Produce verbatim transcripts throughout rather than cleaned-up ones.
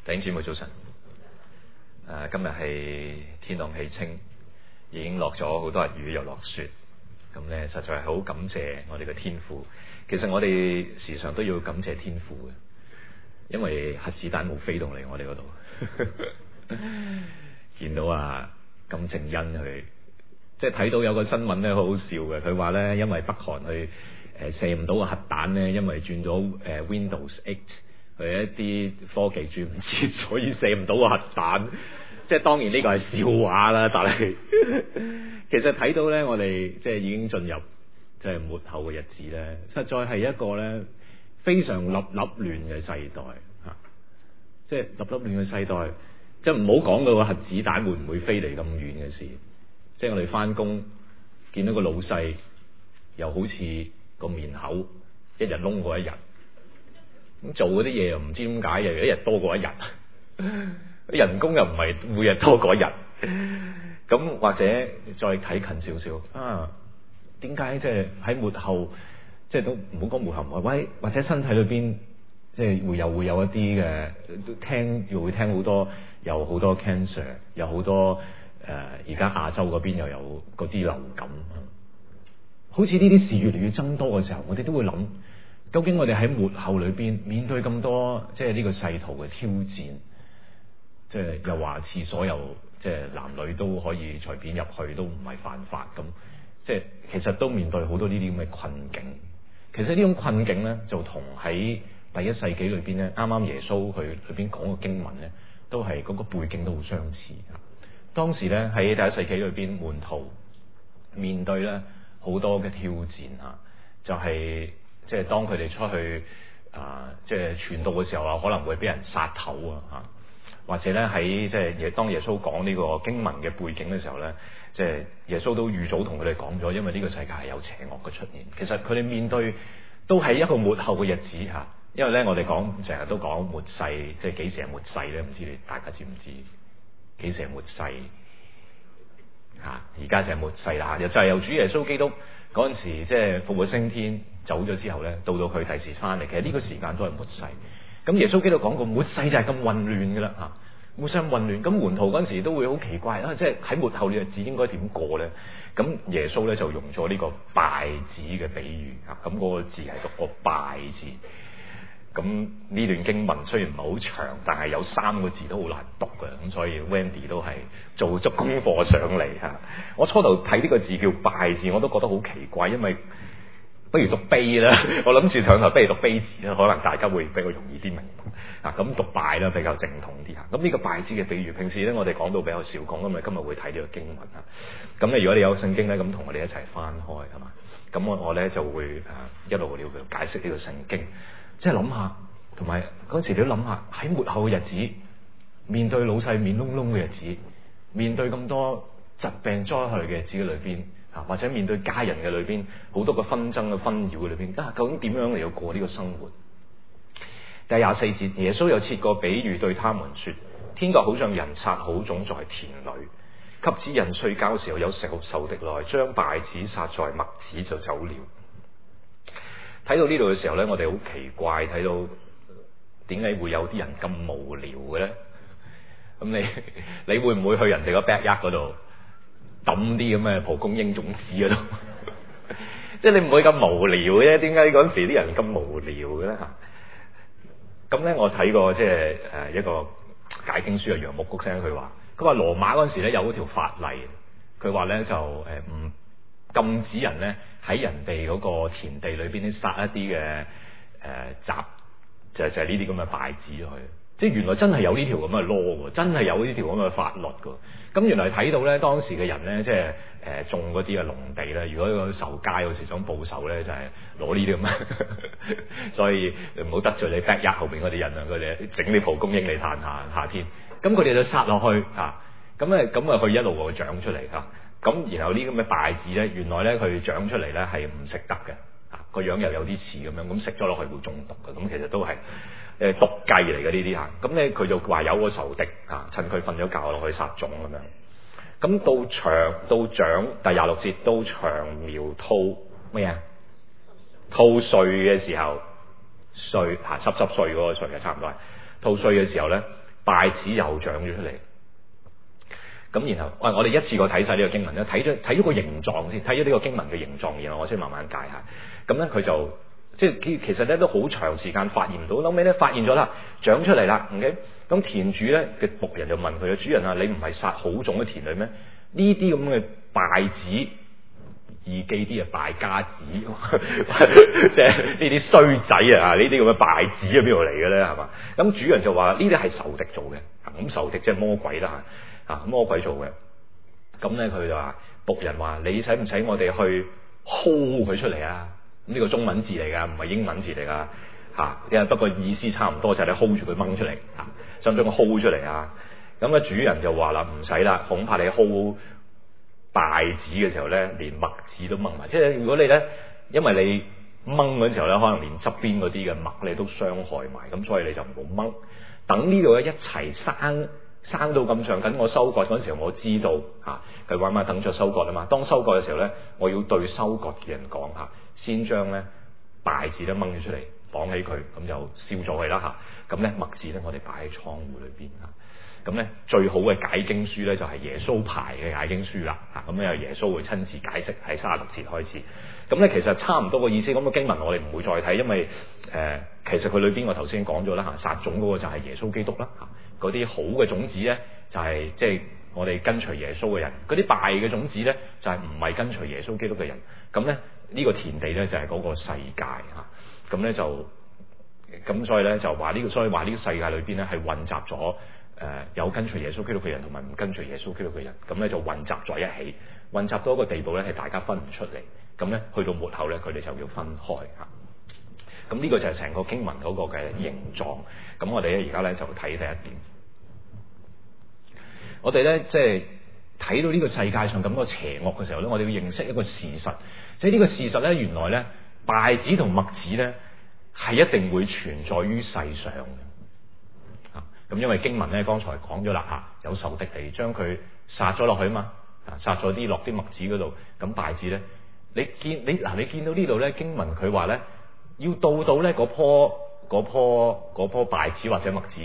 弟兄姊妹早晨。誒、啊，今日係天朗氣清，已經落咗好多日雨，又落雪。咁咧，實在係好感謝我哋嘅天父。其實我哋時常都要感謝天父嘅，因為核子彈冇飛到嚟我哋嗰度。見到啊，金正恩佢，即係睇到有個新聞咧，好好笑嘅。佢話咧，因為北韓去誒射唔到個核彈咧，因為轉咗誒 Windows eight。佢一啲科技轉唔切，所以射唔到個核彈。即係當然呢個係笑話啦，但係其實睇到咧，我哋即係已經進入即係末後嘅日子咧，實在係一個咧非常立立亂嘅世代嚇。即係立立亂嘅世代，即係唔好講到個核子彈會唔會飛嚟咁遠嘅事。即係我哋翻工見到個老細，又好似個面口一日窿過一日。咁做嗰啲嘢又唔知點解，又一日多過一日，人工又唔係每日多過一日。咁或者再睇近少少啊，點解即係喺末後，即係都唔好講末後，喂，或者身體裏邊即係會有會有一啲嘅，聽又會聽好多，有好多 cancer，有好多誒，而家亞洲嗰邊又有嗰啲流感，好似呢啲事越嚟越增多嘅時候，我哋都會諗。究竟我哋喺末後裏邊面對咁多即係呢個世途嘅挑戰，即係又話廁所又即係男女都可以隨便入去，都唔係犯法咁，即係其實都面對好多呢啲咁嘅困境。其實呢種困境咧，就同喺第一世紀裏邊咧，啱啱耶穌去裏邊講嘅經文咧，都係嗰個背景都好相似。當時咧喺第一世紀裏邊，門徒面對咧好多嘅挑戰啊，就係、是。即係當佢哋出去啊、呃，即係傳道嘅時候啊，可能會俾人殺頭啊，嚇！或者咧喺即係當耶穌講呢個經文嘅背景嘅時候咧，即係耶穌都預早同佢哋講咗，因為呢個世界係有邪惡嘅出現。其實佢哋面對都係一個末後嘅日子嚇，因為咧我哋講成日都講末世，即係幾時係末世咧？唔知你大家知唔知幾時係末世嚇？而家就係末世啦，又就係由主耶穌基督嗰陣時即係復活升天。走咗之後咧，到到佢第時翻嚟，其實呢個時間都係末世。咁耶穌基督講過，末世就係咁混亂噶啦嚇，末世咁混亂。咁門徒嗰陣時都會好奇怪啊，即係喺末後嘅日子應該點過咧？咁耶穌咧就用咗呢個稗子嘅比喻啊，咁、那、嗰個字係讀個稗字。咁呢段經文雖然唔係好長，但係有三個字都好難讀嘅，咁所以 Wendy 都係做足功課上嚟嚇。我初頭睇呢個字叫稗字，我都覺得好奇怪，因為不如讀悲啦，我諗住上頭不如讀悲字啦，可能大家會比較容易啲明白。啊，咁讀稗啦比較正統啲嚇。咁呢個稗字嘅比喻，平時咧我哋講到比較少講，因為今日會睇呢個經文啊。咁咧如果你有聖經咧，咁同我哋一齊翻開係嘛？咁我我咧就會誒一路了解釋呢個聖經，即係諗下，同埋嗰陣時你都諗下喺末後嘅日子，面對老細面窿窿嘅日子，面對咁多疾病災害嘅日子裏邊。啊，或者面對家人嘅裏邊好多個紛爭嘅紛擾嘅裏邊，啊，究竟點樣嚟到過呢個生活？第廿四節，耶穌又設個比喻對他們說：天國好像人撒好種在田裏，及至人睡覺時候，有仇仇敵來將稗子撒在麥子就走了。睇到呢度嘅時候咧，我哋好奇怪，睇到點解會有啲人咁無聊嘅咧？咁你你會唔會去人哋個 backyard 嗰度？抌啲咁嘅蒲公英種子嗰度，即係你唔會咁無聊嘅啫。點解嗰陣時啲人咁無聊嘅咧嚇？咁咧我睇過即係誒一個解經書嘅楊牧谷聲，佢話佢話羅馬嗰陣時咧有嗰條法例，佢話咧就誒唔禁止人咧喺人哋嗰個田地裏邊咧撒一啲嘅誒雜，就係就係呢啲咁嘅稗子去。即係原來真係有呢條咁嘅 law 喎，真係有呢條咁嘅法律㗎。咁原來睇到咧，當時嘅人咧，即係誒、呃、種嗰啲嘅農地咧，如果個仇家有時想報仇咧，就係攞呢啲咁嘅，所以唔好得罪你 backyard 後邊嗰啲人啊，佢哋整啲蒲公英嚟嘆下夏天。咁佢哋就撒落去啊，咁咧咁啊佢一路會長出嚟啊。咁然後呢咁嘅稗子咧，原來咧佢長出嚟咧係唔食得嘅，啊個樣又有啲似咁樣，咁食咗落去會中毒嘅，咁其實都係。誒毒計嚟嘅呢啲嚇，咁咧佢就話有個仇敵嚇，趁佢瞓咗覺落去殺種咁樣。咁到長到長第廿六節，到長苗吐咩啊？吐穗嘅時候，穗嚇濕濕碎嗰個穗嘅差唔多係吐穗嘅時候咧， 稗子又長咗出嚟。咁然後，喂，我哋一次過睇晒呢個經文咧，睇咗睇咗個形狀先，睇咗呢個經文嘅形狀，然後我先慢慢解下。咁咧佢就即係其實咧都好長時間發現唔到，後尾咧發現咗啦，長出嚟啦。OK，咁田主咧嘅僕人就問佢：主人啊，你唔係撒好種嘅田裏咩？呢啲咁嘅稗子，易記啲啊，敗家子，即係呢啲衰仔啊，呢啲咁嘅稗子喺邊度嚟嘅咧？係嘛？咁主人就話：呢啲係仇敵做嘅，咁仇敵即係魔鬼啦嚇，啊魔鬼做嘅。咁咧佢就話僕人話：你使唔使我哋去薅佢出嚟啊？咁呢個中文字嚟㗎，唔係英文字嚟㗎嚇。因為不過意思差唔多，就係你 hold 住佢掹出嚟嚇，使唔使我 hold 出嚟啊？咁咧主人就話啦：唔使啦，恐怕你 hold 稗子嘅時候咧，連麥子都掹埋。即係如果你咧，因為你掹嗰陣時候咧，可能連側邊嗰啲嘅麥你都傷害埋，咁所以你就唔好掹。等呢度咧一齊生生到咁上緊，我收割嗰陣時候，我知道嚇佢話嘛，等咗收割啊嘛。當收割嘅時候咧，我要對收割嘅人講嚇，先將咧稗子咧掹咗出嚟，綁起佢，咁就燒咗佢啦嚇。咁咧麥子咧，我哋擺喺倉庫裏邊嚇。咁咧最好嘅解經書咧就係耶穌排嘅解經書啦，啊咁咧由耶穌會親自解釋喺三十六節開始。咁咧其實差唔多個意思，咁嘅經文我哋唔會再睇，因為誒、呃、其實佢裏邊我頭先講咗啦嚇，撒種嗰個就係耶穌基督啦嚇，嗰啲好嘅種子咧就係即係我哋跟隨耶穌嘅人，嗰啲敗嘅種子咧就係唔係跟隨耶穌基督嘅人。咁咧呢個田地咧就係嗰個世界嚇，咁咧就咁所以咧就話呢個，所以話呢個世界裏邊咧係混雜咗。誒、呃、有跟隨耶穌基督嘅人同埋唔跟隨耶穌基督嘅人，咁咧就混雜在一起，混雜到一個地步咧係大家分唔出嚟，咁咧去到末後咧佢哋就要分開嚇。咁呢個就係成個經文嗰個嘅形狀。咁我哋咧而家咧就睇第一點，我哋咧即係睇到呢個世界上咁多邪惡嘅時候咧，我哋要認識一個事實，即係呢個事實咧原來咧稗子同麥子咧係一定會存在於世上嘅。咁因為經文咧，剛才講咗啦嚇，有仇敵嚟將佢殺咗落去啊嘛，啊殺咗啲落啲麥子嗰度，咁稗子咧，你見你嗱你見到呢度咧經文佢話咧，要到到咧嗰棵嗰棵嗰棵稗子或者麥子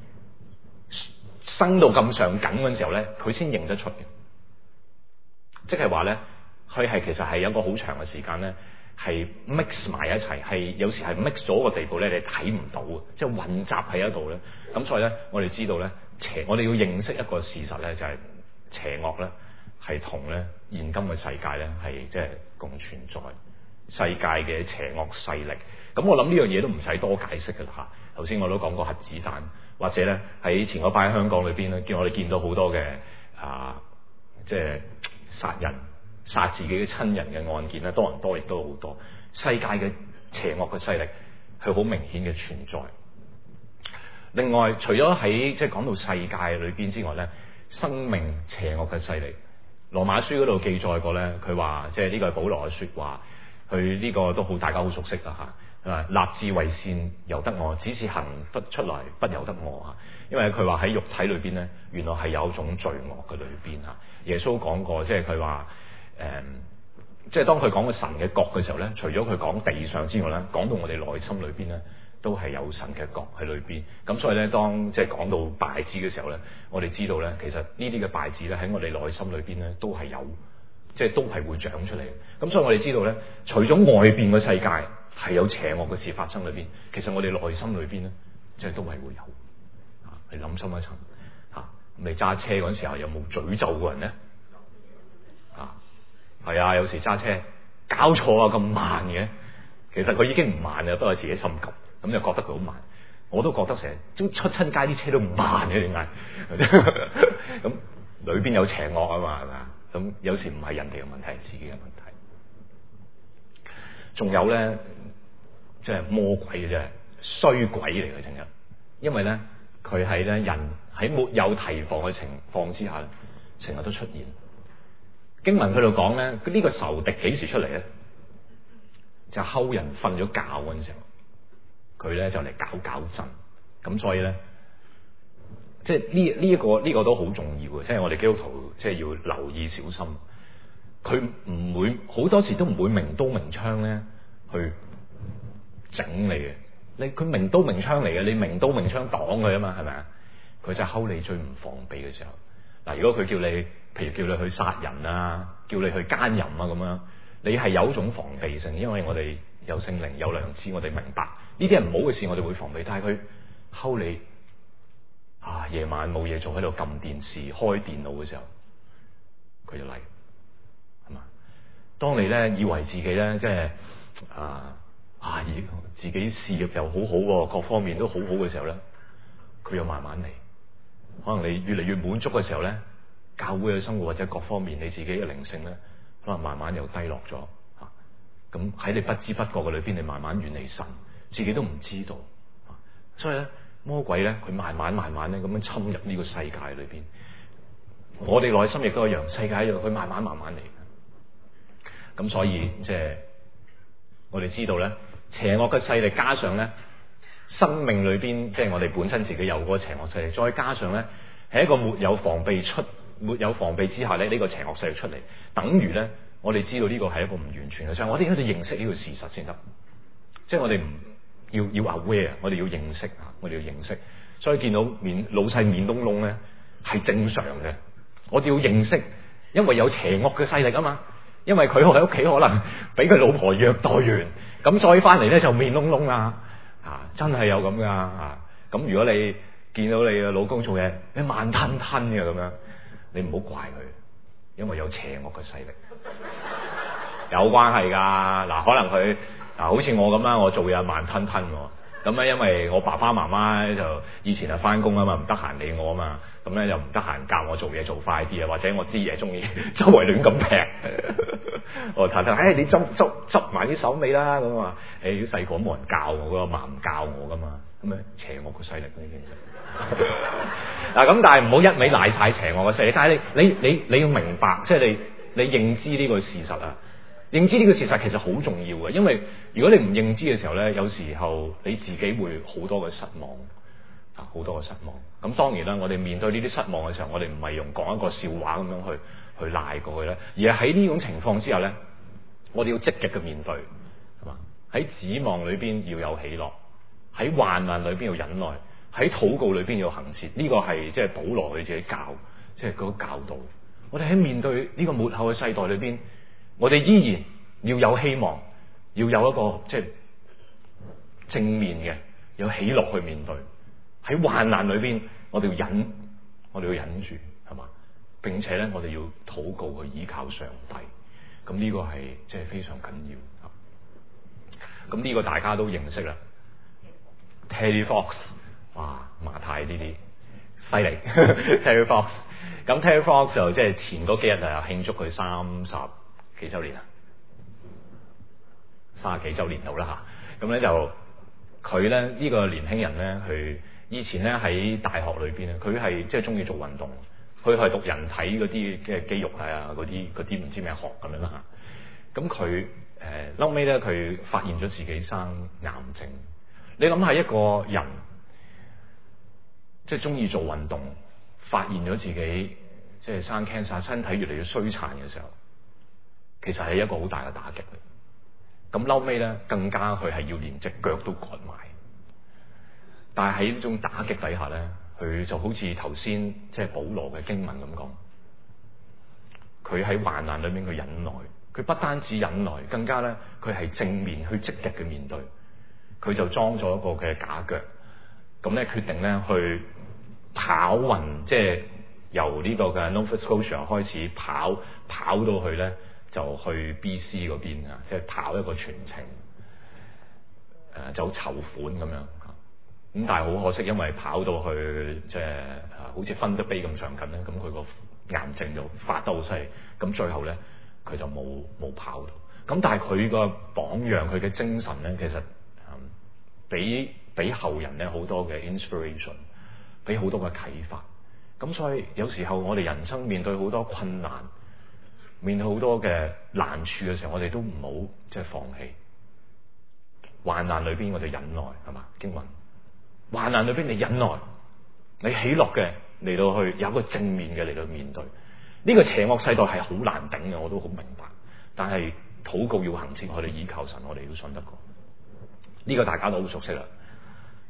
生到咁上緊嗰陣時候咧，佢先認得出嘅，即係話咧，佢係其實係有一個好長嘅時間咧。係 mix 埋一齊，係有時係 mix 咗個地步咧，你睇唔到嘅，即係混雜喺一度咧。咁所以咧，我哋知道咧，邪我哋要認識一個事實咧，就係、是、邪惡咧係同咧現今嘅世界咧係即係共存在世界嘅邪惡勢力。咁我諗呢樣嘢都唔使多解釋嘅啦嚇。頭先我都講過核子彈，或者咧喺前嗰排喺香港裏邊咧，見我哋見到好多嘅啊，即係殺人。殺自己嘅親人嘅案件咧，多人多亦都好多。世界嘅邪惡嘅勢力係好明顯嘅存在。另外，除咗喺即係講到世界裏邊之外咧，生命邪惡嘅勢力，羅馬書嗰度記載過咧，佢話即係呢個係保羅嘅說話，佢呢個都好大家好熟悉啦吓。啊，立志為善由得我，只是行不出來不由得我吓。因為佢話喺肉體裏邊咧，原來係有一種罪惡嘅裏邊吓。耶穌講過，即係佢話。誒、嗯，即係當佢講個神嘅國嘅時候咧，除咗佢講地上之外咧，講到我哋內心裏邊咧，都係有神嘅國喺裏邊。咁所以咧，當即係講到稗子嘅時候咧，我哋知道咧，其實呢啲嘅稗子咧喺我哋內心裏邊咧，都係有，即係都係會長出嚟。咁所以我哋知道咧，除咗外邊嘅世界係有邪惡嘅事發生裏邊，其實我哋內心裏邊咧，即係都係會有。啊，你諗深一層，吓，你揸車嗰陣時候有冇詛咒過人咧？啊！係啊，有時揸車搞錯啊，咁慢嘅，其實佢已經唔慢啦，不過自己心急，咁就覺得佢好慢。我都覺得成日都出親街啲車都唔慢嘅，點解？咁裏邊有邪惡啊嘛，係咪啊？咁有時唔係人哋嘅問題，係自己嘅問題。仲有咧，即係魔鬼嘅啫，衰鬼嚟嘅，成日。因為咧，佢係咧人喺沒有提防嘅情況之下，成日都出現。經文佢度講咧，呢、這個仇敵幾時出嚟咧？就睺人瞓咗覺嗰陣時候，佢咧就嚟搞搞震。咁所以咧，即係呢呢一個呢、這個都好重要嘅，即係我哋基督徒即係要留意小心。佢唔會好多時都唔會明刀明槍咧去整你嘅。你佢明刀明槍嚟嘅，你明刀明槍擋佢啊嘛，係咪啊？ 佢就睺你最唔防備嘅時候。嗱，如果佢叫你，譬如叫你去殺人啊，叫你去奸淫啊咁樣，你係有一種防備性，因為我哋有聖靈有良知，我哋明白呢啲係唔好嘅事，我哋會防備。但係佢睺你啊，夜晚冇嘢做喺度撳電視開電腦嘅時候，佢就嚟，係嘛？當你咧以為自己咧即係啊啊，自己事業又好好，各方面都好好嘅時候咧，佢又慢慢嚟。可能你越嚟越滿足嘅時候咧，教會嘅生活或者各方面你自己嘅靈性咧，可能慢慢又低落咗吓。咁喺你不知不覺嘅裏邊，你慢慢遠離神，自己都唔知道。所以咧，魔鬼咧，佢慢慢慢慢咧咁樣侵入呢個世界裏邊。我哋內心亦都一樣，世界一樣，佢慢慢慢慢嚟。咁所以即係我哋知道咧，邪惡嘅勢力加上咧，生命裏邊即係我哋本身自己有嗰個邪惡勢力，再加上咧係一個沒有防備出沒有防備之下咧，呢個邪惡勢力出嚟，等於咧我哋知道呢個係一個唔完全嘅，所以我哋一定要認識呢個事實先得。即係我哋唔要要 aware，我哋要認識啊，我哋要認識。所以見到面老細面窿窿咧係正常嘅，我哋要認識，因為有邪惡嘅勢力啊嘛。因為佢喺屋企可能俾佢老婆虐待完，咁所以翻嚟咧就面窿窿啊！啊，真係有咁噶啊！咁如果你見到你嘅老公做嘢，你慢吞吞嘅咁樣，你唔好怪佢，因為有邪惡嘅勢力，有關係噶。嗱，可能佢嗱，好似我咁啦，我做嘢慢吞吞，咁咧因為我爸爸媽媽咧就以前係翻工啊嘛，唔得閒理我啊嘛，咁咧又唔得閒教我做嘢做快啲啊，或者我啲嘢中意周圍亂咁劈。我太太，誒、哎，你執執執埋啲手尾啦，咁啊，誒，如果細個冇人教我，個媽唔教我噶嘛，咁樣邪惡嘅勢力呢其實。嗱，咁但係唔好一味賴晒邪惡嘅勢力，但係你你你你要明白，即係你你認知呢個事實啊，認知呢個事實其實好重要嘅，因為如果你唔認知嘅時候咧，有時候你自己會好多嘅失望啊，好多嘅失望。咁當然啦，我哋面對呢啲失望嘅時候，我哋唔係用講一個笑話咁樣去。去賴過去咧，而係喺呢種情況之下咧，我哋要積極嘅面對，係嘛？喺指望裏邊要有喜樂，喺患難裏邊要忍耐，喺禱告裏邊要行善。呢、這個係即係保羅佢自己教，即係嗰個教導。我哋喺面對呢個末後嘅世代裏邊，我哋依然要有希望，要有一個即係正面嘅，有喜樂去面對。喺患難裏邊，我哋要忍，我哋要忍住，係嘛？並且咧，我哋要禱告去依靠上帝，咁呢個係即係非常緊要。咁呢個大家都認識啦 ，Terry Fox， 哇，馬太呢啲犀利 ，Terry Fox。咁 Terry Fox 就即係前嗰幾日啊，慶祝佢三十幾周年啊，三十幾周年度啦吓。咁咧就佢咧呢、呢個年輕人咧，佢以前咧喺大學裏邊咧，佢係即係中意做運動。佢係讀人體嗰啲嘅肌肉啊，嗰啲嗰啲唔知咩學咁樣啦嚇。咁佢誒後尾咧，佢、呃、發現咗自己生癌症。你諗下一個人即係中意做運動，發現咗自己即係生 cancer，身體越嚟越衰殘嘅時候，其實係一個好大嘅打擊。咁後尾咧，更加佢係要連隻腳都割埋。但係喺呢種打擊底下咧，佢就好似頭先即係保羅嘅經文咁講，佢喺患難裏面去忍耐，佢不單止忍耐，更加咧佢係正面去積極嘅面對，佢就裝咗一個嘅假腳，咁咧決定咧去跑勻，即係由呢個嘅 Nova Scotia 開始跑，跑到去咧就去 B C 嗰邊啊，即係跑一個全程，誒就籌款咁樣。咁但係好可惜，因為跑到去即係好似分得杯咁上緊咧，咁佢個癌症就發得好犀利，咁最後咧佢就冇冇跑到。咁但係佢個榜樣，佢嘅精神咧，其實嗯俾俾後人咧好多嘅 inspiration， 俾好多嘅啟發。咁所以有時候我哋人生面對好多困難，面對好多嘅難處嘅時候，我哋都唔好即係放棄。患難裏邊我哋忍耐，係嘛？經文。患難裏邊你忍耐，你喜樂嘅嚟到去有一個正面嘅嚟到面對。呢個邪惡世代係好難頂嘅，我都好明白。但係禱告要行先，我哋依靠神，我哋要信得過。呢個大家都好熟悉啦。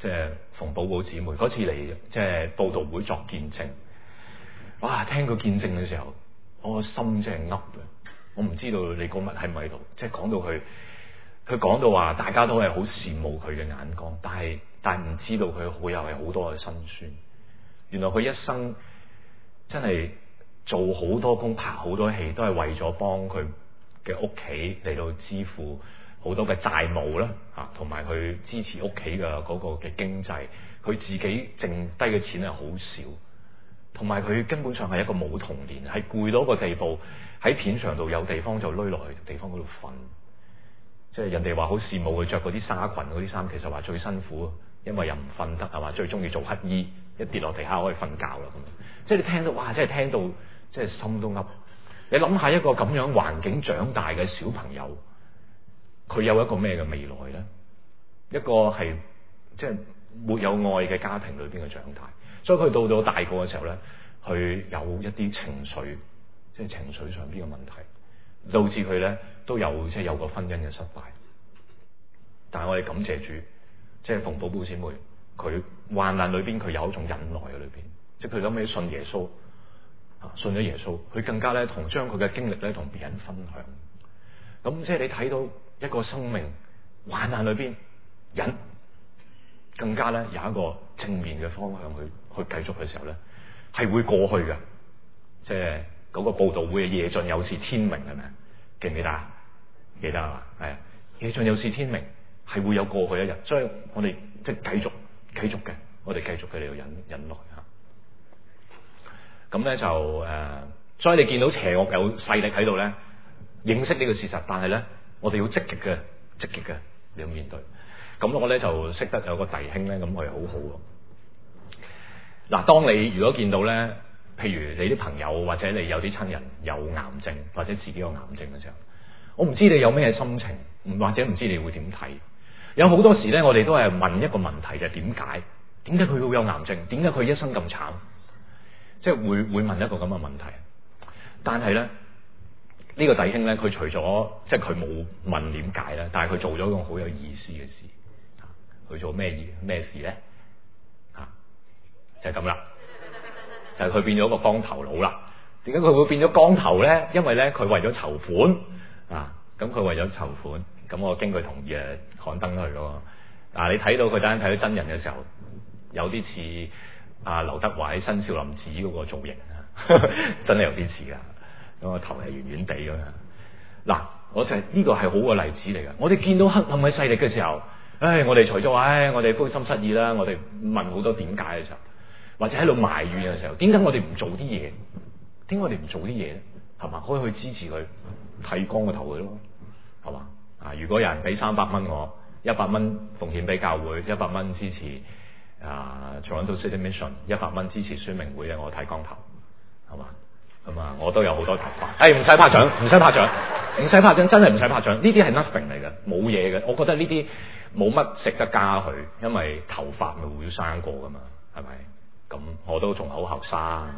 即係馮寶寶姊妹嗰次嚟即係佈道會作見證，哇！聽佢見證嘅時候，我個心真係噏嘅。我唔知道你嗰日喺唔喺度，即係講到佢，佢講到話大家都係好羨慕佢嘅眼光，但係但係唔知道佢會有係好多嘅辛酸。原來佢一生真係做好多工、拍好多戲，都係為咗幫佢嘅屋企嚟到支付好多嘅債務啦，嚇，同埋去支持屋企嘅嗰個嘅經濟。佢自己剩低嘅錢係好少，同埋佢根本上係一個冇童年，係攰到個地步，喺片場度有地方就攆落去地方嗰度瞓。即係人哋話好羨慕佢着嗰啲紗裙嗰啲衫，其實話最辛苦，因為又唔瞓得係嘛，最中意做乞衣，一跌落地下可以瞓覺啦咁。即係你聽到哇，真係聽到即係心都噏。你諗下一個咁樣環境長大嘅小朋友，佢有一個咩嘅未來咧？一個係即係沒有愛嘅家庭裏邊嘅長大，所以佢到咗大個嘅時候咧，佢有一啲情緒，即係情緒上邊嘅問題，導致佢咧都有即係有個婚姻嘅失敗。但係我哋感謝主，即係馮寶寶姊妹，佢患難裏邊佢有一種忍耐喺裏邊，即係佢諗起信耶穌，啊信咗耶穌，佢更加咧同將佢嘅經歷咧同別人分享。咁即係你睇到一個生命患難裏邊忍，更加咧有一個正面嘅方向去去繼續嘅時候咧，係會過去嘅。即係嗰個佈道會嘅夜盡有時天明係咪？記唔記得啊？記得啊，係啊，夜盡有時天明係會有過去一日，所以我哋即係繼續繼續嘅，我哋繼續嘅嚟到忍忍耐吓。咁咧就誒、呃，所以你見到邪惡有勢力喺度咧，認識呢個事實，但係咧我哋要積極嘅，積極嘅你要面對。咁我咧就識得有個弟兄咧，咁佢係好好。嗱，當你如果見到咧，譬如你啲朋友或者你有啲親人有癌症或者自己有癌症嘅時候，我唔知你有咩心情，或者唔知你會點睇。有好多時咧，我哋都係問一個問題，就係點解？點解佢會有癌症？點解佢一生咁慘？即係會會問一個咁嘅問題。但係咧，呢個弟兄咧，佢除咗即係佢冇問點解咧，但係佢做咗一個好有意思嘅事。佢做咩意咩事咧？啊，就係咁啦。就係佢變咗個光頭佬啦。點解佢會變咗光頭咧？因為咧佢為咗籌款啊，咁佢為咗籌款，咁我經佢同意誒刊登佢咯。嗱，你睇到佢等陣睇到真人嘅時候，有啲似阿劉德華喺新少林寺嗰個造型啊，真係有啲似噶。咁個頭係圓圓地咁樣。嗱，我就係呢個係好嘅例子嚟噶。我哋見到黑暗嘅勢力嘅時候，唉，我哋除咗話唉，我哋灰心失意啦，我哋問好多點解嘅時候，或者喺度埋怨嘅時候，點解我哋唔做啲嘢？點解我哋唔做啲嘢咧？係嘛，可以去支持佢剃光個頭佢咯，係嘛？啊，如果有人俾三百蚊我，一百蚊奉獻俾教會，一百蚊支持啊 Toronto City Mission， 一百蚊支持宣明會咧，我剃光頭，係嘛？咁啊，我都有好多頭髮，誒唔使拍掌，唔使拍掌，唔使拍掌，真係唔使拍掌，呢啲係 nothing 嚟嘅，冇嘢嘅。我覺得呢啲冇乜值得加佢，因為頭髮咪會生過噶嘛，係咪？咁我都仲好後生，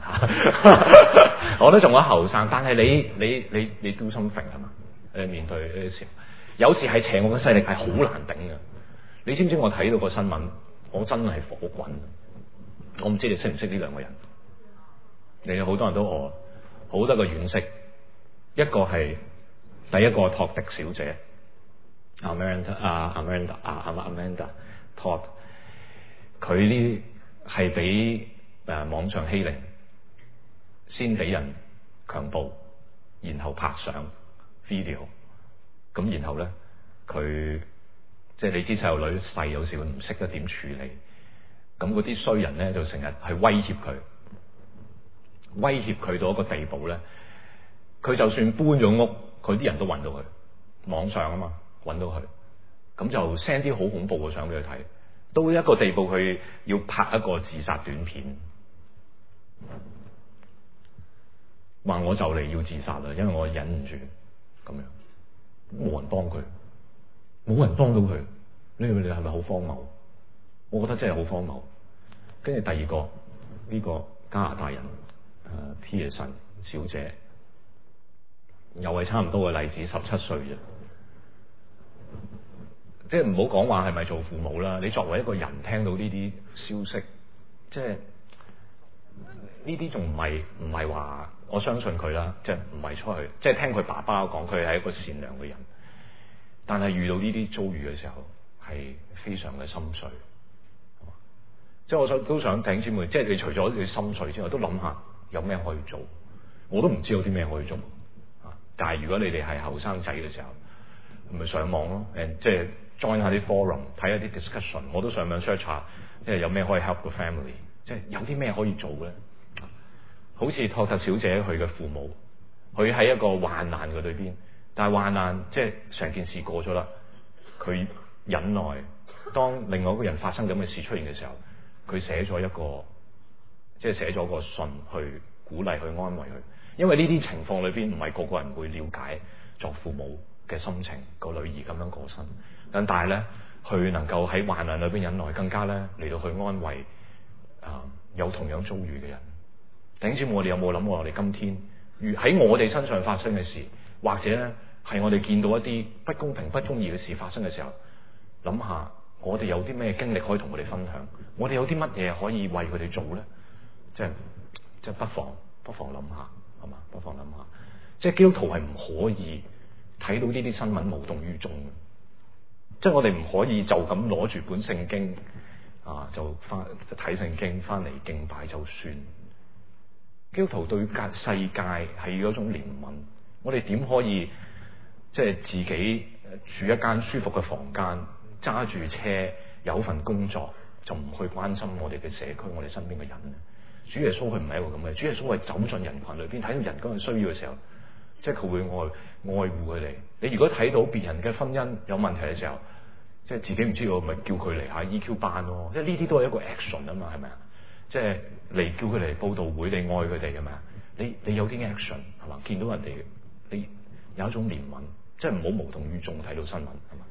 我都仲好後生，但係你你你你 do something 係嘛？你面對呢啲事，有時係邪惡嘅勢力係好難頂嘅。你知唔知我睇到個新聞，我真係火滾。我唔知你識唔識呢兩個人？你哋好多人都我。好多個惋惜，一個係第一個托迪小姐 Amanda 啊 Amanda 啊係咪 Amanda 托，佢呢係俾誒網上欺凌，先俾人強暴，然後拍相 video，咁然後咧佢即係你知細路女細有時佢唔識得點處理，咁嗰啲衰人咧就成日係威脅佢。威脅佢到一個地步咧，佢就算搬咗屋，佢啲人都揾到佢，網上啊嘛揾到佢，咁就 send 啲好恐怖嘅相俾佢睇，到一個地步佢要拍一個自殺短片，話我就嚟要自殺啦，因為我忍唔住咁樣，冇人幫佢，冇人幫到佢，呢個你係咪好荒謬？我覺得真係好荒謬。跟住第二個呢、呢個加拿大人。誒 Pearson 小姐又係差唔多嘅例子，十七歲啫， 即係唔好講話係咪做父母啦，你作為一個人聽到呢啲消息，即係呢啲仲唔係唔係話我相信佢啦，即係唔係出去，即係聽佢爸爸講佢係一個善良嘅人，但係遇到呢啲遭遇嘅時候係非常嘅心碎。即係我想都想弟兄姊妹，即係你除咗你心碎之外，都諗下有咩可以做。我都唔知有啲咩可以做啊！但係如果你哋係後生仔嘅時候，咪上網咯，誒，即係 join 下啲 forum， 睇下啲 discussion。我都上網 search 下，即係有咩可以 help 個 family， 即係有啲咩可以做咧。好似托特小姐佢嘅父母，佢喺一個患難嘅裏邊，但係患難即係成件事過咗啦，佢忍耐。當另外一個人發生咁嘅事出現嘅時候，佢寫咗一個，即係寫咗個信去鼓勵佢、安慰佢。因為呢啲情況裏邊唔係個個人會了解作父母嘅心情，個女兒咁樣過身，但係咧，佢能夠喺患難裏邊忍耐，更加咧嚟到去安慰啊、呃、有同樣遭遇嘅人。弟兄姊妹，我哋有冇諗過我哋今天如喺我哋身上發生嘅事，或者咧係我哋見到一啲不公平、不公義嘅事發生嘅時候，諗下我哋有啲咩經歷可以同佢哋分享？我哋有啲乜嘢可以為佢哋做咧？即係即係不妨不妨諗下，係嘛？不妨諗下，即係基督徒係唔可以睇到呢啲新聞無動於衷嘅，即係我哋唔可以就咁攞住本聖經啊，就翻睇聖經翻嚟敬拜就算。基督徒對世界係嗰種憐憫，我哋點可以即係自己住一間舒服嘅房間，揸住車有份工作，就唔去關心我哋嘅社區、我哋身邊嘅人咧？主耶穌佢唔係一個咁嘅，主耶穌係走進人群裏邊，睇到人嗰個需要嘅時候，即係佢會愛愛護佢哋。你如果睇到別人嘅婚姻有問題嘅時候，即係自己唔知道，咪叫佢嚟下 E Q 班咯。即係呢啲都係一個 action 啊嘛，係咪啊？即係嚟叫佢嚟佈道會，你愛佢哋嘅嘛？你你有啲 action 係嘛？見到人哋，你有一種憐憫，即係唔好無動於衷睇到新聞係嘛？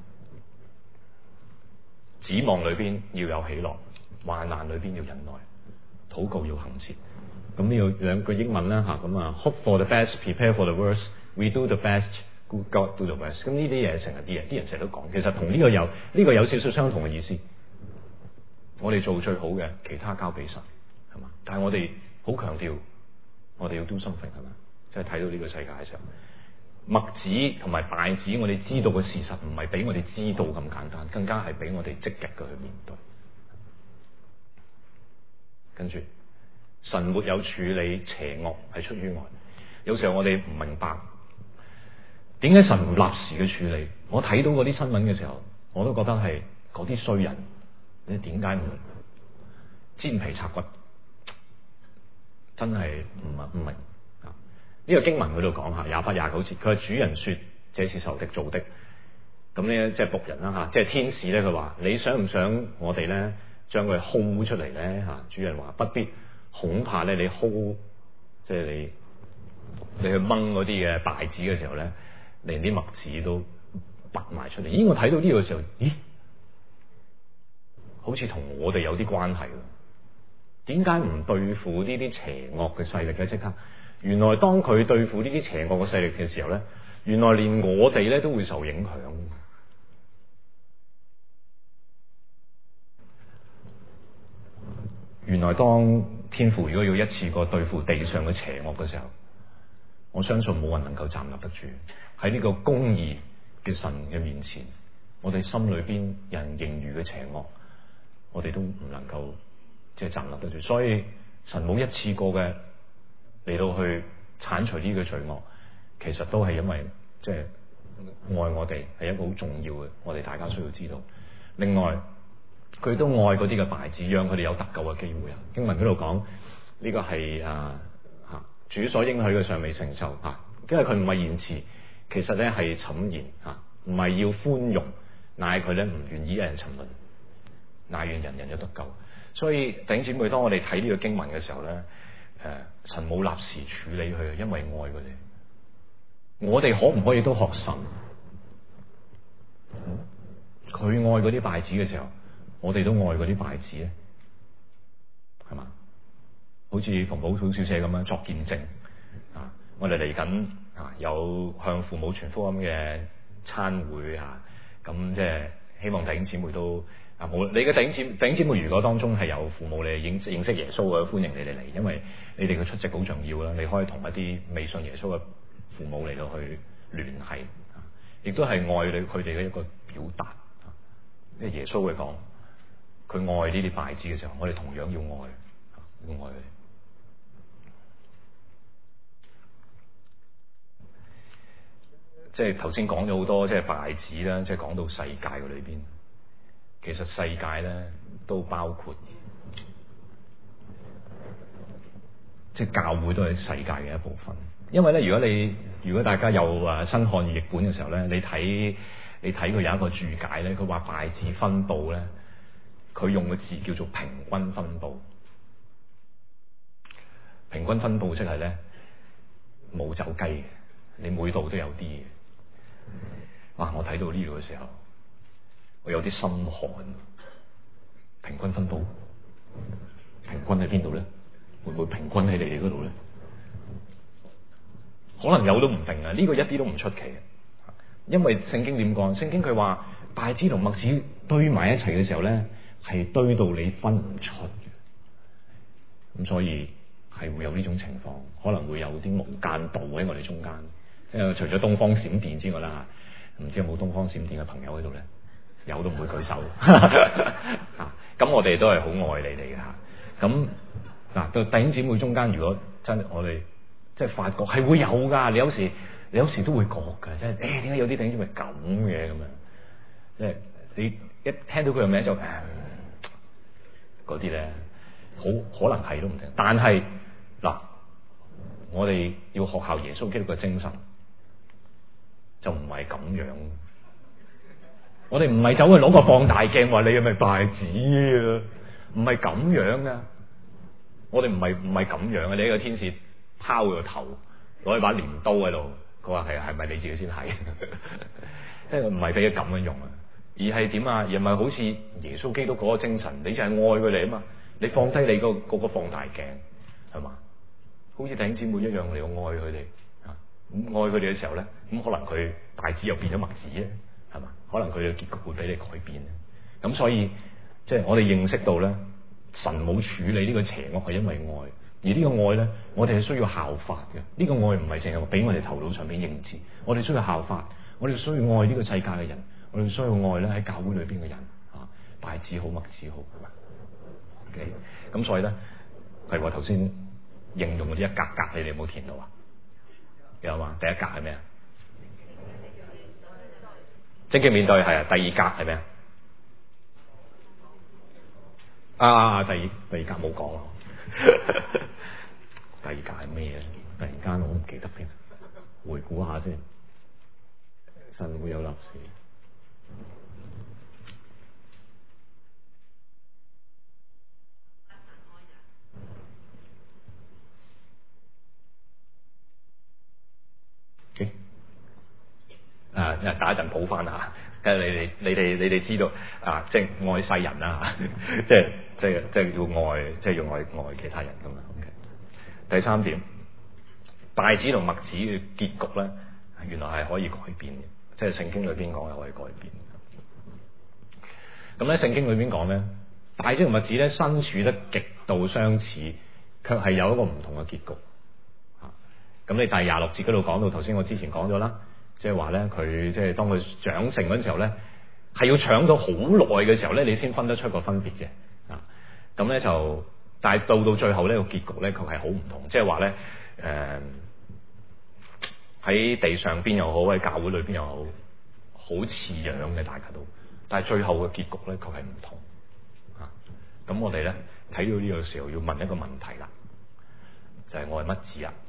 指望裏邊要有喜樂，患難裏邊要忍耐，禱告要恆切。咁呢個兩句英文啦嚇，咁啊 hope for the best, prepare for the worst, we do the best, God do the best。咁呢啲嘢成日啲人啲人成日都講，其實同呢個有呢、呢個有少少相同嘅意思。我哋做最好嘅，其他交俾神係嘛？但係我哋好強調，我哋要 do something 係嘛？即係睇到呢個世界上麥子同埋稗子，我哋知道嘅事實唔係俾我哋知道咁簡單，更加係俾我哋積極嘅去面對。跟住，神沒有處理邪惡係出於愛。有時候我哋唔明白點解神唔立時嘅處理。我睇到嗰啲新聞嘅時候，我都覺得係嗰啲衰人，你點解唔煎皮拆骨？真係唔唔明啊！呢個經文嗰度講下廿八廿九節，佢係主人說這是仇敵做的。咁咧即係僕人啦吓，即係天使咧。佢話你想唔想我哋咧將佢薅出嚟咧吓？主人話不必，恐怕咧你薅，即係你你去掹嗰啲嘅稗子嘅時候咧，連啲麥子都拔埋出嚟。咦！我睇到呢個時候，咦？好似同我哋有啲關係。點解唔對付呢啲邪惡嘅勢力咧？即刻，原來當佢對付呢啲邪惡嘅勢力嘅時候咧，原來連我哋咧都會受影響。原來當天父如果要一次過對付地上嘅邪惡嘅時候，我相信冇人能夠站立得住。喺呢個公義嘅神嘅面前，我哋心裏邊有人盈餘嘅邪惡，我哋都唔能夠即係站立得住。所以神冇一次過嘅嚟到去鏟除呢個罪惡，其實都係因為即係愛我哋係一個好重要嘅，我哋大家需要知道。另外，佢都愛嗰啲嘅稗子，讓佢哋有得救嘅機會啊！經文嗰度講呢個係啊吓主所應許嘅尚未成就啊，因為佢唔係言辭，其實咧係諂言啊，唔係要寬容，乃係佢咧唔願意一人沉淪，乃願人人有得救。所以弟兄姊妹，當我哋睇呢個經文嘅時候咧，誒、呃、神冇立時處理佢，因為愛佢哋。我哋可唔可以都學神？佢愛嗰啲稗子嘅時候，我哋都愛嗰啲稗子咧，係嘛？好似馮寶寶小姐咁樣作見證啊！我哋嚟緊啊，有向父母傳福音嘅餐會啊，咁即係希望弟兄姊妹都啊冇你嘅弟兄姊弟兄姊妹，如果當中係有父母你認認識耶穌嘅，歡迎你哋嚟，因為你哋嘅出席好重要啦。你可以同一啲未信耶穌嘅父母嚟到去聯繫，亦都係愛你佢哋嘅一個表達。因為耶穌會講，佢愛呢啲稗子嘅時候，我哋同樣要愛，要愛佢。即係頭先講咗好多，即係稗子啦，即係講到世界嘅裏邊，其實世界咧都包括，即係教會都係世界嘅一部分。因為咧，如果你如果大家有誒新漢語譯本嘅時候咧，你睇你睇佢有一個注解咧，佢話稗子分佈咧，佢用嘅字叫做平均分佈。平均分佈即係咧冇走雞嘅，你每度都有啲嘅。哇！我睇到呢度嘅時候，我有啲心寒。平均分佈，平均喺邊度咧？會唔會平均喺你哋嗰度咧？可能有都唔定啊！呢、這個一啲都唔出奇嘅，因為聖經點講？聖經佢話稗子同麥子堆埋一齊嘅時候咧，係堆到你分唔出嘅。咁所以係會有呢種情況，可能會有啲無間道喺我哋中間。即係除咗東方閃電之外啦，唔知有冇東方閃電嘅朋友喺度咧？有都唔會舉手。啊，咁我哋都係好愛你哋嘅嚇。咁嗱，到弟兄姊妹中間，如果真係我哋即係發覺係會有㗎，你有時你有時都會覺㗎，即係誒點解有啲弟兄姊妹咁嘅咁樣？即係你一聽到佢嘅名就誒嗰啲咧，好可能係都唔定。但係嗱，我哋要學效耶穌基督嘅精神。就唔係咁樣，我哋唔係走去攞個放大鏡話你係咪稗子啊？唔係咁樣噶，我哋唔係唔係咁樣嘅。你一個天使拋佢個頭，攞一把鐮刀喺度，佢話係係咪你自己先係？即係唔係俾佢咁樣用啊？而係點啊？而唔係好似耶穌基督嗰個精神，你就係愛佢哋啊嘛？你放低你個嗰個放大鏡係嘛？好似弟兄姊妹一樣，你要愛佢哋。咁愛佢哋嘅時候咧，咁可能佢稗子又變咗麥子咧，係嘛？可能佢嘅結局會俾你改變。咁所以即係、就是、我哋認識到咧，神冇處理呢個邪惡係因為愛，而呢個愛咧，我哋係需要效法嘅。呢、這個愛唔係淨係俾我哋頭腦上邊認知，我哋需要效法，我哋需要愛呢個世界嘅人，我哋需要愛咧喺教會裏邊嘅人啊，稗子好麥子好，係嘛 ？OK，咁所以咧係我頭先形容嗰啲一格格，你哋有冇填到啊？有嘛？第一格係咩啊？積極面對係啊。第二格係咩啊？啊，第二第二格冇講啊。第二格係咩咧？突然間我唔記得添，回顧下先。神會有立時。Okay. 啊！打一陣補翻下，睇下你哋你哋你哋知道啊，即係愛世人啦，即係即係即係要愛，即係要愛愛其他人噶嘛。Okay. 第三點，稗子同麥子嘅結局咧，原來係可以改變嘅，即係聖經裏邊講係可以改變。咁咧，聖經裏邊講咧，稗子同麥子咧身處得極度相似，卻係有一個唔同嘅結局。咁你第廿六節嗰度講到，頭先我之前講咗啦，即係話咧，佢即係當佢長成嗰陣時候咧，係要搶到好耐嘅時候咧，你先分得出個分別嘅。啊，咁咧就，但係到到最後呢個結局咧，佢係好唔同，即係話咧，誒、呃、喺地上邊又好，喺教會裏邊又好，好似樣嘅大家都，但係最後嘅結局咧，佢係唔同。啊，咁我哋咧睇到呢個時候，要問一個問題啦，就係、是、我係乜子啊？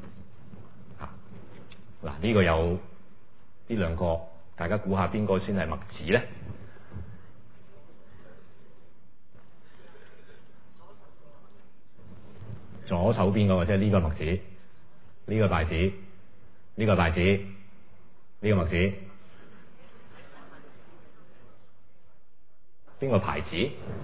嗱，呢個有呢兩個，大家估下邊個先係麥子咧？左手邊嗰個即係呢個麥子，呢個稗子，呢個稗子，呢個麥子，邊個牌子？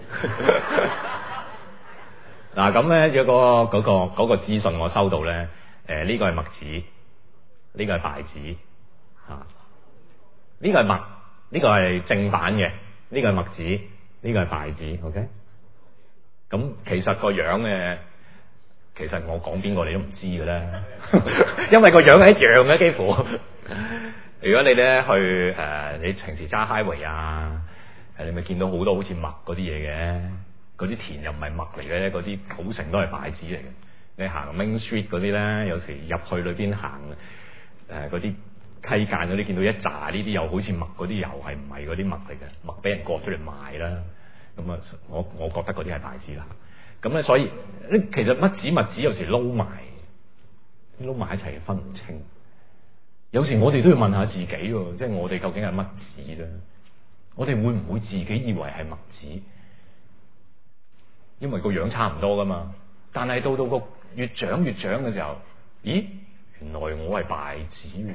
嗱，咁咧有個嗰個嗰個資訊我收到咧，誒呢個係麥子。呢個係稗子，嚇、啊，呢、這個係麥， 呢個係正版嘅，呢個係麥子，呢個係稗子 ，OK？咁其實個樣嘅，其實我講邊個你都唔知嘅啦，因為個樣係一樣嘅幾乎。如果你咧去誒、呃，你平時揸 highway 啊，誒你咪見到好多好似麥嗰啲嘢嘅，嗰啲田又唔係麥嚟嘅，嗰啲九成都係稗子嚟嘅。你行 Main Street 嗰啲咧，有時入去裏邊行誒嗰啲溪澗嗰啲，見到一紮呢啲又好似麥嗰啲，又係唔係嗰啲麥嚟嘅，麥俾人割出嚟賣啦。咁啊，我我覺得嗰啲係稗子啦。咁咧，所以呢其實乜子麥子有時撈埋撈埋一齊分唔清。有時我哋都要問下自己喎，即係我哋究竟係乜子咧？我哋會唔會自己以為係麥子？因為個樣差唔多噶嘛。但係到到個越長越長嘅時候，咦？原來我係稗子喎。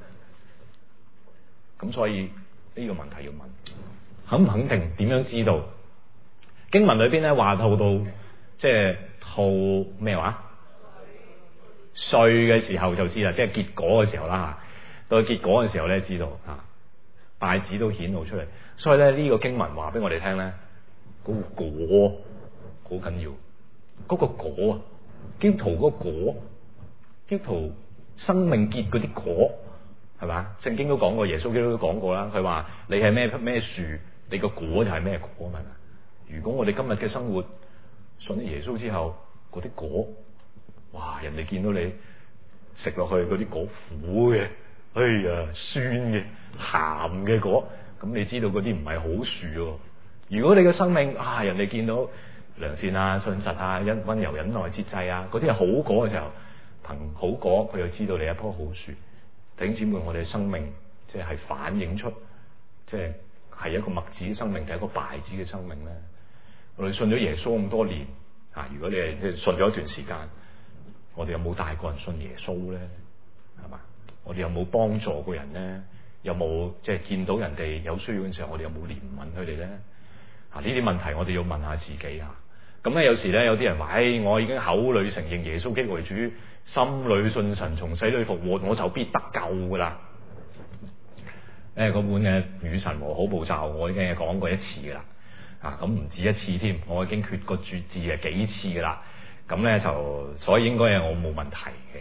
咁所以呢個問題要問，肯唔肯定？點樣知道？經文裏邊咧話到到即係套咩話？穗嘅時候就知啦，即係結果嘅時候啦嚇。到結果嘅時候咧，知道啊，稗子都顯露出嚟。所以咧呢個經文話俾我哋聽咧，嗰個果好緊要。嗰個果啊，基督徒嗰個果，基督徒生命結嗰啲果係嘛？聖經都講過，耶穌基督都講過啦。佢話你係咩咩樹，你個果就係咩果，係咪？如果我哋今日嘅生活信咗耶穌之後，嗰啲果，哇！人哋見到你食落去嗰啲果苦嘅，哎呀酸嘅、鹹嘅果，咁你知道嗰啲唔係好樹喎。如果你嘅生命啊，人哋見到良善啊、信實啊、忍溫柔忍耐、節制啊，嗰啲係好果嘅時候，憑好果佢就知道你係一棵好樹。弟兄姊妹，我哋嘅生命即係反映出，即係係一個麥子嘅生命定係一個稗子嘅生命咧？我哋信咗耶穌咁多年啊，如果你係即係信咗一段時間，我哋有冇帶過人信耶穌咧？係嘛？我哋有冇幫助過人咧？有冇即係見到人哋有需要嘅時候，我哋有冇憐憫佢哋咧？啊，呢啲問題我哋要問下自己啊！咁咧有時咧有啲人話，唉、哎，我已經口裏承認耶穌基督為主，心裏信神從死裏復活，我就必得救噶啦。誒，嗰本嘅與神和好步驟，我已經係講過一次噶啦。啊，咁唔止一次添，我已經缺過注字係幾次噶啦。咁咧就，所以應該係我冇問題嘅。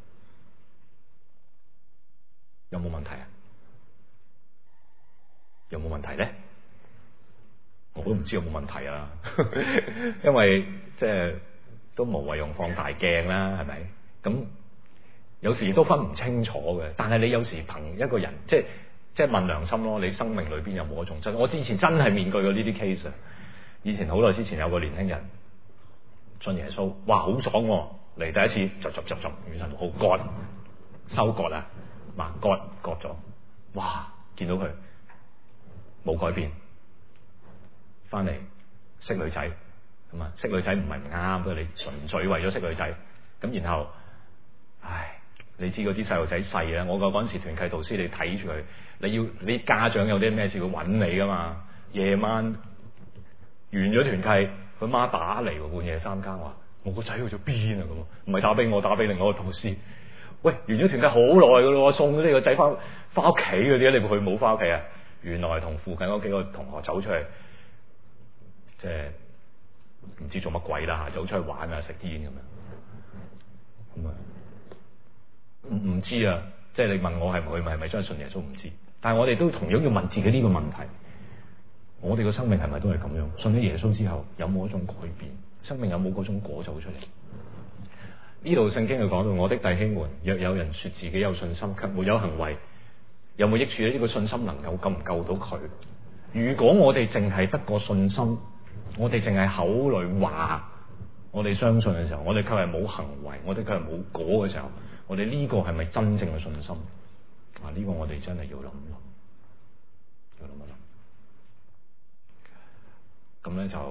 有冇問題啊？有冇問題咧？我都唔知有冇問題啊，因為即係都無謂用放大鏡啦，係咪？咁有時都分唔清楚嘅。但係你有時憑一個人，即係即係問良心咯，你生命裏邊有冇一種真？我之前真係面對過呢啲 case 啊。以前好耐之前有個年輕人信耶穌，哇，好爽喎！嚟第一次就就就就與神好割收割啊，嗱割割咗，哇！見到佢冇改變。翻嚟識女仔咁啊，識女仔唔係唔啱，不過你純粹為咗識女仔咁，然後唉，你知嗰啲細路仔細啊，我個嗰陣時團契導師，你睇住佢，你要你家長有啲咩事會揾你噶嘛？夜晚完咗團契，佢媽打嚟喎，半夜三更話我個仔去咗邊啊？咁唔係打俾我，打俾另外一個導師。喂，完咗團契好耐噶咯，我送咗呢個仔翻翻屋企嗰啲，你會去冇翻屋企啊？原來同附近嗰幾個同學走出去。即係唔知做乜鬼啦吓，走出去玩啊，食煙咁樣，咁啊唔唔知啊！即係你問我係唔係咪係咪真係信耶穌唔知，但係我哋都同樣要問自己呢個問題：我哋個生命係咪都係咁樣？信咗耶穌之後，有冇一種改變？生命有冇嗰種果走出嚟？呢度聖經就講到：我的弟兄們，若有人說自己有信心，卻沒有行為，有冇益處咧？呢個信心能夠救唔救到佢？如果我哋淨係得個信心，我哋淨係口裏話，我哋相信嘅時候，我哋卻係冇行為，我哋卻係冇果嘅時候，我哋呢個係咪真正嘅信心？啊，呢個我哋真係要諗諗，要諗一諗。咁咧就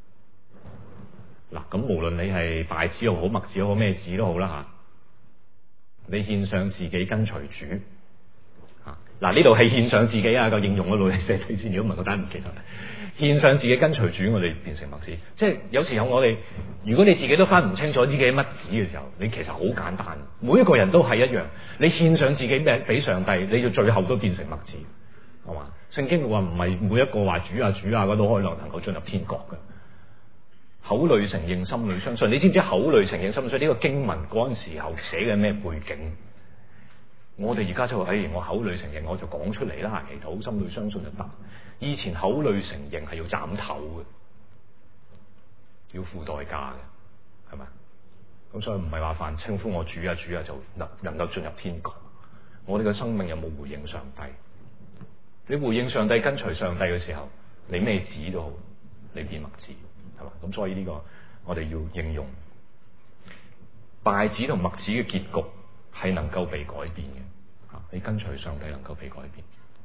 嗱，咁無論你係稗子又好，麥子又好，咩子都好啦吓，你獻上自己跟隨主。嗱，呢度係獻上自己啊，個應用嗰度你寫睇先，如果唔係個單唔記得。獻上自己跟隨主，我哋變成麥子。即係有時候我哋，如果你自己都分唔清楚自己係乜子嘅時候，你其實好簡單，每一個人都係一樣。你獻上自己咩俾上帝，你就最後都變成麥子。 係嘛？聖經話唔係每一個話主啊主啊嗰都可以能夠進入天國嘅。口裏承認，心裏相信。你知唔知口裏承認，心裏相信呢個經文嗰陣時候寫嘅咩背景？我哋而家就話，哎，我口裏承認，我就講出嚟啦，祈禱，心裏相信就得。以前口裏承認係要斬頭嘅，要付代價嘅，係咪？咁所以唔係話凡稱呼我主啊主啊就能能夠進入天國。我哋嘅生命有冇回應上帝？你回應上帝，跟隨上帝嘅時候，你咩子都好，你變麥子。係嘛？咁所以呢個我哋要應用稗子同麥子嘅結局係能夠被改變嘅。啊，你跟隨上帝能夠被改變。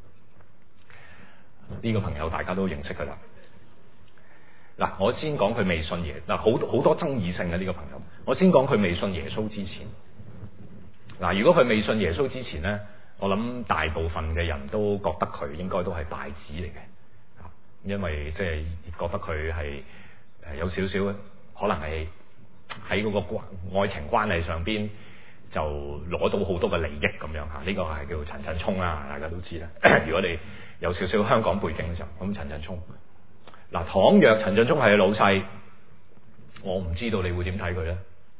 呢個朋友大家都認識噶啦。嗱，我先講佢未信耶嗱，好好多爭議性嘅呢個朋友。我先講佢未信耶穌之前。嗱，如果佢未信耶穌之前咧，我諗大部分嘅人都覺得佢應該都係稗子嚟嘅。啊，因為即係覺得佢係。誒有少少可能係喺嗰個關愛情關係上邊就攞到好多嘅利益咁樣嚇，呢、這個係叫陳振聰啦，大家都知啦。如果你有少少香港背景嘅時候，咁陳振聰嗱，倘若陳振聰係老細，我唔知道你會點睇佢咧？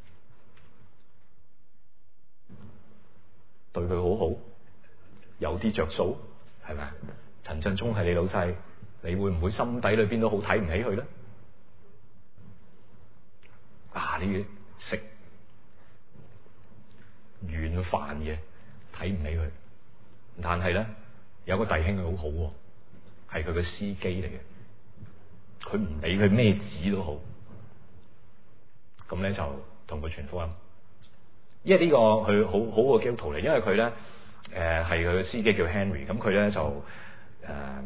對佢好好，有啲着數，係咪啊？陳振聰係你老細，你會唔會心底裏邊都好睇唔起佢咧？啊！呢啲食軟飯嘅睇唔起佢，但係咧有個弟兄佢好好喎，係佢嘅司機嚟嘅，佢唔理佢咩子都好，咁咧就同佢傳福音。因為呢個佢好好嘅基督徒嚟，因為佢咧誒係佢嘅司機叫 Henry，咁佢咧就誒、呃，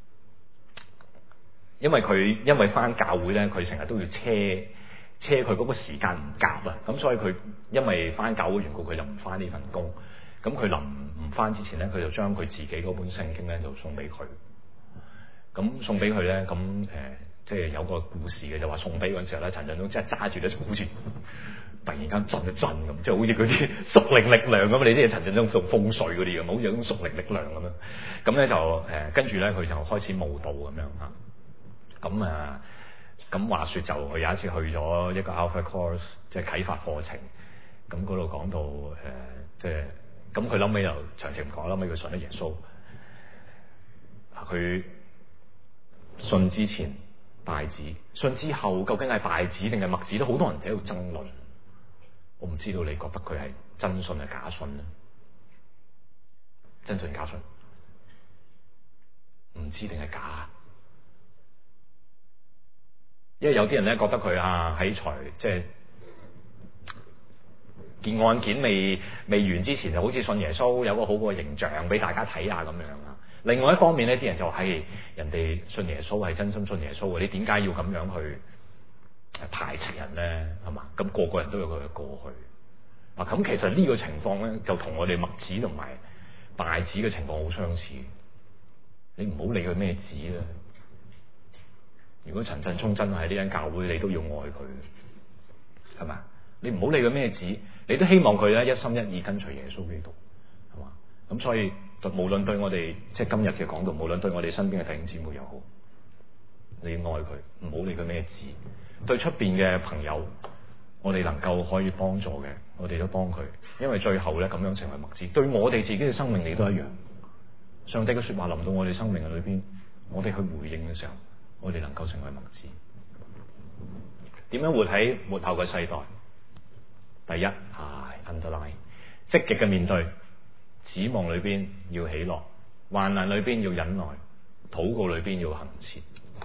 因為佢因為返教會咧，佢成日都要車。車佢嗰個時間唔夾啊，咁所以佢因為翻教會緣故，佢就唔翻呢份工。咁佢臨唔翻之前咧，佢就將佢自己嗰本聖經咧就送俾佢。咁送俾佢咧，咁誒、呃、即係有個故事嘅，就話送俾嗰陣時候咧，陳振東即係揸住咧，好似突然間震一震咁，即係好似嗰啲屬靈力量咁。你知陳振東送風水嗰啲咁，好似有種屬靈力量咁樣。咁咧就誒跟住咧，佢就開始慕道咁樣嚇。咁啊〜咁話說就佢有一次去咗一個 Alpha Course，即係啟發課程。咁嗰度講到誒、呃，即係咁佢後尾又詳情唔講啦。後尾佢信咗耶穌。佢信之前稗子，信之後究竟係稗子定係麥子，都好多人喺度爭論。我唔知道你覺得佢係真信定假信咧？真信假信？唔知定係假？因為有啲人咧覺得佢啊喺財即係件案件未未完之前，就好似信耶穌，有個好嘅形象俾大家睇下咁樣啊。另外一方面呢，啲人就係、是、人哋信耶穌係真心信耶穌嘅，你點解要咁樣去排斥人咧？係嘛？咁、那個個人都有佢嘅過去。嗱，咁其實呢個情況咧，就同我哋麥子同埋稗子嘅情況好相似。你唔好理佢咩子啦。如果陳振聰真係喺呢間教會，你都要愛佢，係咪？你唔好理佢咩子，你都希望佢咧一心一意跟隨耶穌基督，係嘛？咁所以無論對我哋即係今日嘅講道，無論對我哋身邊嘅弟兄姊妹又好，你要愛佢，唔好理佢咩子。對出邊嘅朋友，我哋能夠可以幫助嘅，我哋都幫佢，因為最後咧咁樣成為麥子，對我哋自己嘅生命，你都一樣。上帝嘅說話臨到我哋生命嘅裏邊，我哋去回應嘅時候，我哋能夠成為麥子。點樣活喺末後嘅世代？第一，係 underline 積極嘅面對，指望裏邊要喜樂，患難裏邊要忍耐，禱告裏邊要恆切。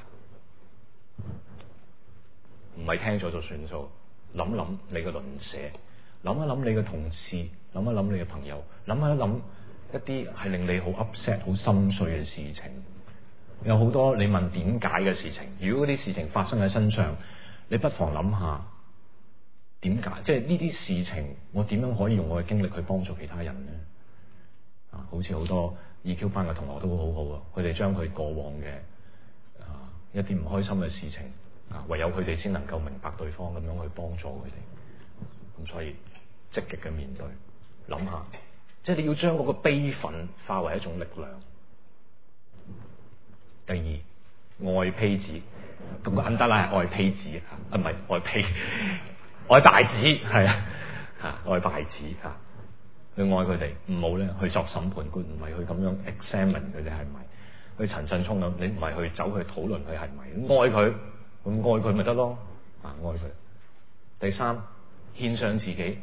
唔係聽咗就算數，諗諗你嘅鄰舍，諗一諗你嘅同事，諗一諗你嘅朋友，諗一諗一啲係令你好 upset、好心碎嘅事情。有好多你問點解嘅事情，如果嗰啲事情發生喺身上，你不妨諗下點解，即係呢啲事情我點樣可以用我嘅經歷去幫助其他人呢？啊，好似好多 E Q 班嘅同學都好好啊，佢哋將佢過往嘅啊一啲唔開心嘅事情啊，唯有佢哋先能夠明白對方，咁樣去幫助佢哋。咁所以積極嘅面對，諗下，即係你要將嗰個悲憤化為一種力量。 第二，愛婢子，咁簡單啦，係愛婢子啊，唔係愛婢，愛敗子係啊，嚇愛敗子嚇，去愛佢哋，唔好咧去作審判官，唔係去咁樣 examine 佢哋係咪，去陳振聰咁，你唔係去走去討論佢係咪，愛佢，咁愛佢咪得咯，啊愛佢。第三，獻上自己，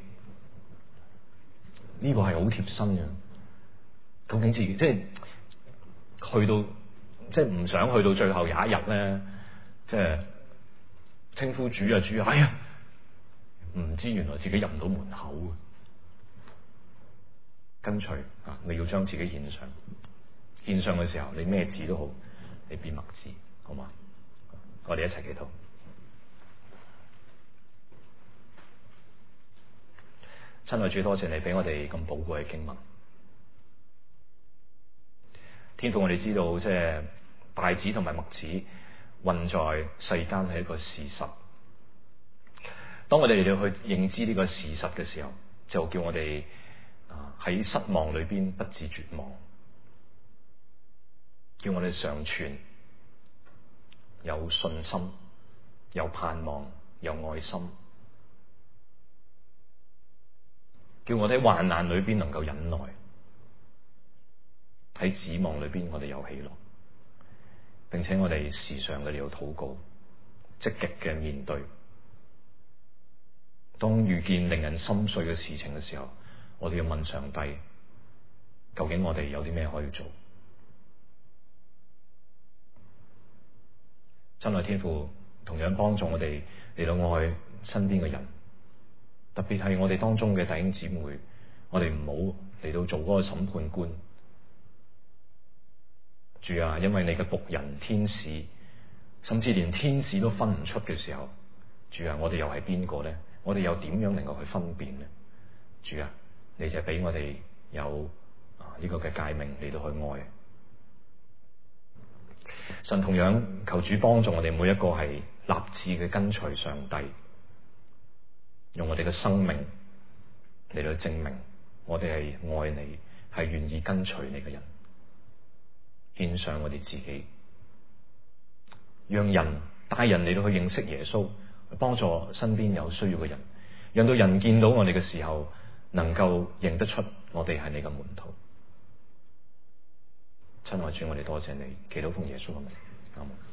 呢、這個係好貼身嘅。究竟自己即係去到，即係唔想去到最後有一日咧，即係稱呼主啊主啊，哎呀，唔知原來自己入唔到門口嘅。跟隨啊，你要將自己獻上，獻上嘅時候，你咩字都好，你變墨字，好嘛？我哋一齊祈禱。親愛主，多謝你俾我哋咁寶貴嘅經文。天父，我哋知道即係稗子同埋麥子混在世間係一個事實。當我哋嚟到去認知呢個事實嘅時候，就叫我哋啊喺失望裏邊不致絕望，叫我哋常存有信心、有盼望、有愛心，叫我哋喺患難裏邊能夠忍耐。喺指望裏邊，我哋有喜樂，並且我哋時常嘅要禱告，積極嘅面對。當遇見令人心碎嘅事情嘅時候，我哋要問上帝，究竟我哋有啲咩可以做？真愛天父同樣幫助我哋嚟到愛身邊嘅人，特別係我哋當中嘅弟兄姊妹，我哋唔好嚟到做嗰個審判官。主啊，因為你嘅僕人天使，甚至連天使都分唔出嘅時候，主啊，我哋又係邊個咧？我哋又點樣能夠去分辨咧？主啊，你就俾我哋有啊呢個嘅誡命嚟到去愛。神同樣求主幫助我哋每一個係立志嘅跟隨上帝，用我哋嘅生命嚟到證明我哋係愛你，係願意跟隨你嘅人。獻上我哋自己，讓人帶人嚟到去認識耶穌，幫助身邊有需要嘅人，讓到人見到我哋嘅時候，能夠認得出我哋係你嘅門徒。親愛主，我哋多謝你，祈禱奉耶穌嘅名，阿門。